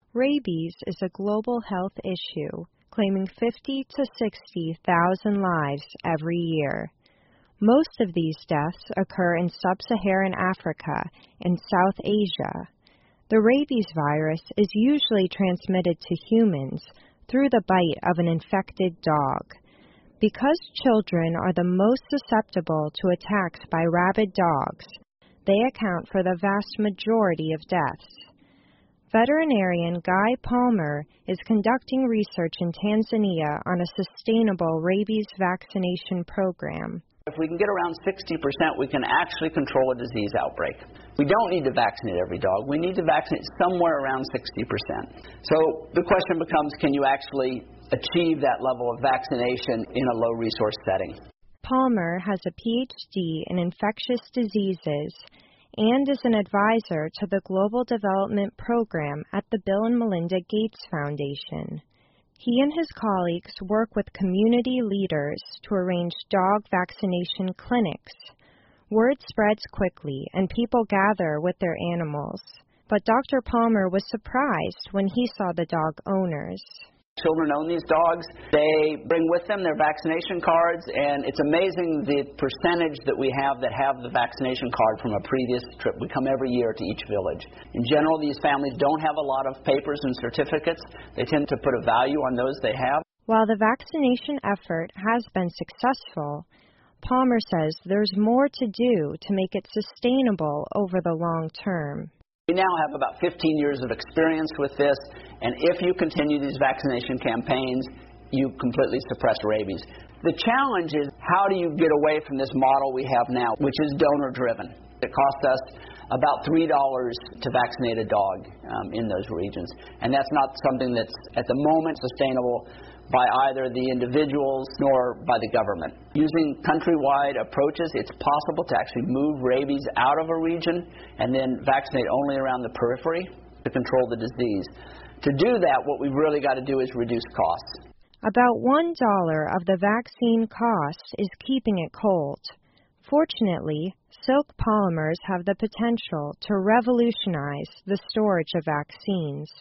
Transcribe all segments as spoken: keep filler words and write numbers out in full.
Rabies is a global health issue, claiming fifty to sixty thousand lives every year. Most of these deaths occur in sub-Saharan Africa and South Asia. The rabies virus is usually transmitted to humans through the bite of an infected dog. Because children are the most susceptible to attacks by rabid dogs, they account for the vast majority of deaths. Veterinarian Guy Palmer is conducting research in Tanzania on a sustainable rabies vaccination program. If we can get around sixty percent, we can actually control a disease outbreak. We don't need to vaccinate every dog. We need to vaccinate somewhere around sixty percent. So the question becomes, can you actually achieve that level of vaccination in a low-resource setting? Palmer has a P H D in infectious diseases and is an advisor to the Global Development Program at the Bill and Melinda Gates Foundation. He and his colleagues work with community leaders to arrange dog vaccination clinics. Word spreads quickly and people gather with their animals. But Doctor Palmer was surprised when he saw the dog owners. Children own these dogs. They bring with them their vaccination cards, and it's amazing the percentage that we have that have the vaccination card from a previous trip. We come every year to each village. In general, these families don't have a lot of papers and certificates. They tend to put a value on those they have. While the vaccination effort has been successful, Palmer says there's more to do to make it sustainable over the long term. We now have about fifteen years of experience with this, and if you continue these vaccination campaigns, you completely suppress rabies. The challenge is, how do you get away from this model we have now, which is donor-driven? It costs us about three dollars to vaccinate a dog um, in those regions, and that's not something that's, at the moment, sustainable by either the individuals nor by the government. Using countrywide approaches, it's possible to actually move rabies out of a region and then vaccinate only around the periphery to control the disease. To do that, what we've really got to do is reduce costs. About one dollar of the vaccine cost is keeping it cold. Fortunately, silk polymers have the potential to revolutionize the storage of vaccines.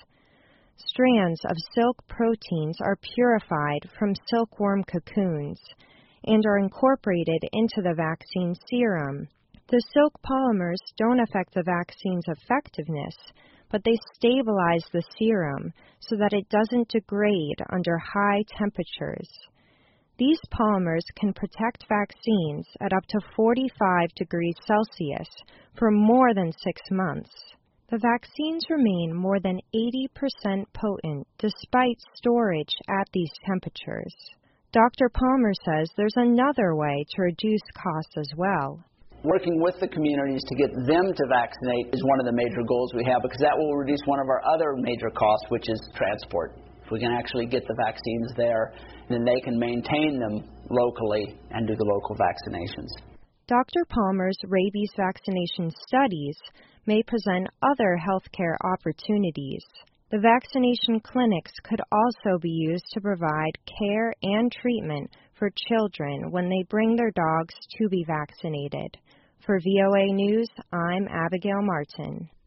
Strands of silk proteins are purified from silkworm cocoons and are incorporated into the vaccine serum. The silk polymers don't affect the vaccine's effectiveness, but they stabilize the serum so that it doesn't degrade under high temperatures. These polymers can protect vaccines at up to forty-five degrees Celsius for more than six months. The vaccines remain more than eighty percent potent despite storage at these temperatures. Doctor Palmer says there's another way to reduce costs as well. Working with the communities to get them to vaccinate is one of the major goals we have, because that will reduce one of our other major costs, which is transport. If we can actually get the vaccines there, then they can maintain them locally and do the local vaccinations. Doctor Palmer's rabies vaccination studies may present other healthcare opportunities. The vaccination clinics could also be used to provide care and treatment for children when they bring their dogs to be vaccinated. For V O A News, I'm Abigail Martin.